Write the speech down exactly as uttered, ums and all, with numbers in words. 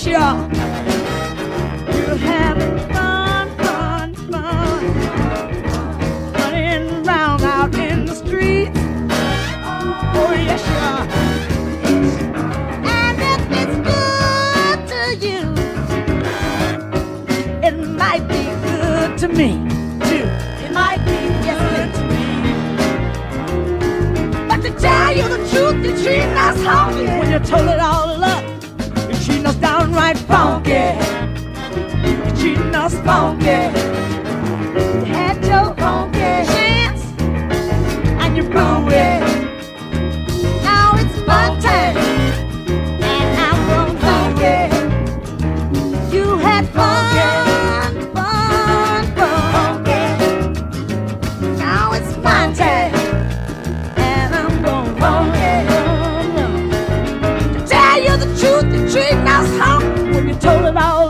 yes you are. You're having fun, fun, fun, running around out in the street. Oh yes you are. And if it's good to you, it might be good to me too. It might be good to me. But to tell you the truth, you're treating us honky. When you told it all up, you're treating us downright funky. You're treating us funky. You had your funky chance, and you blew it. Now it's my turn, and I'm going funky. You had fun, fun, fun. Now it's my turn, and I'm going funky. To tell you the truth, you're treating us honky. When you told it all